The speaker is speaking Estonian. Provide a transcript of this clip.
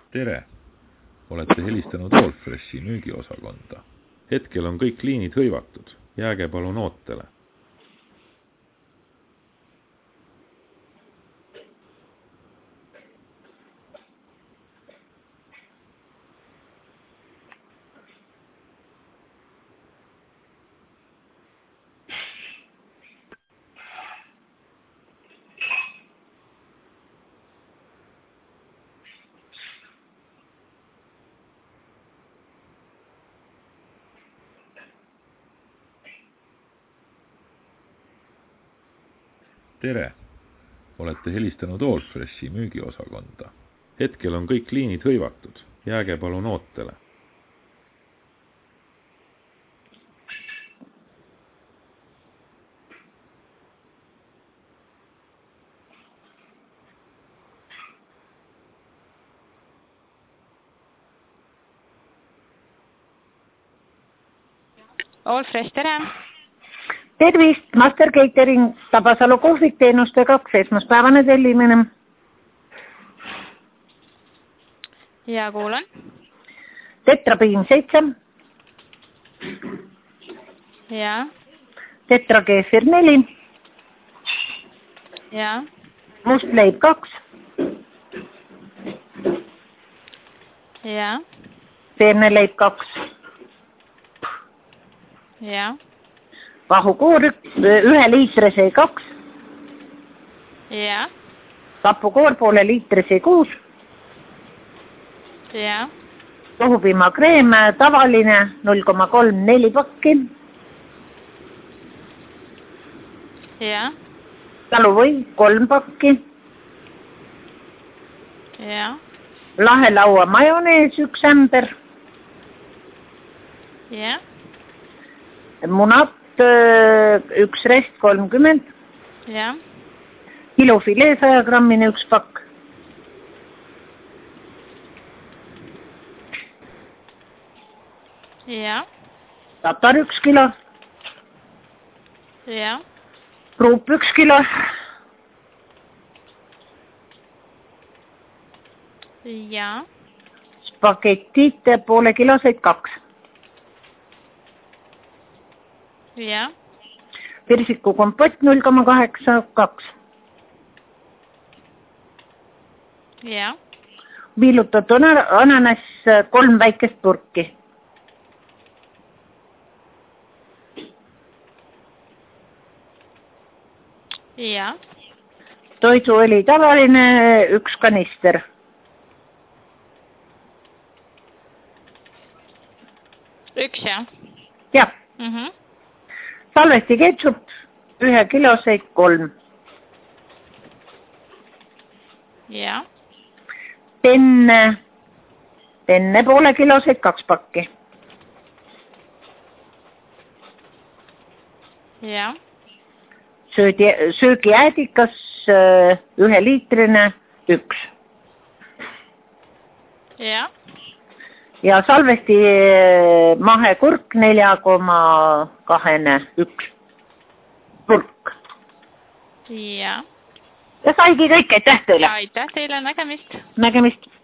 Tere! Olete helistanud Allfreshi müügiosakonda. Hetkel on kõik liinid hõivatud. Jääge palun ootele. Tere! Olete helistanud Allfreshi müügiosakonda. Hetkel on kõik liinid hõivatud. Jääge palun ootele. Allfresh, tere! Tervist, Master Catering, Tabasalu kohvik teenuste 2, esmaspäevane tellimine. Ja kuulan. Tetrapiim 7. Ja. Tetrakeefir 4. Ja. Mustleib 2. Ja. Peeneleib 2. Ja. Vahukoor 1 liitri C2. Ja. Tapukoor poole liitri C6. Ja. Tohupiimakreem tavaline 0,34 pakki. Ja. Taluvõi 3 pakki. Ja. Lahelaua majonees 1 ämber. Ja. Munat 1 rest 30. Ja. Kilofilee 100 grammine 1 pakk. Ja. Tatar 1 kilo. Ja. Ruup 1 kilo. Ja. Spagetid poole kiloseid 2. Ja. Pirsiku kompott 0,82. Ja. Viilutatud ananas 3 väikest purki. Ja. Toiduõli tavaline 1 kanister. Üks, jah? Jah. Salvesti ketšup 1 kiloseid 3. Ja. Penne poole kiloseid 2 pakki. Ja. Söögiäädikas 1 liitrine 1. Ja. Ja salvesti mahekurk 4,2 1 purk. Ja. Ja saigi kõik, aitäh teile. Aitäh teile, nägemist. Nägemist.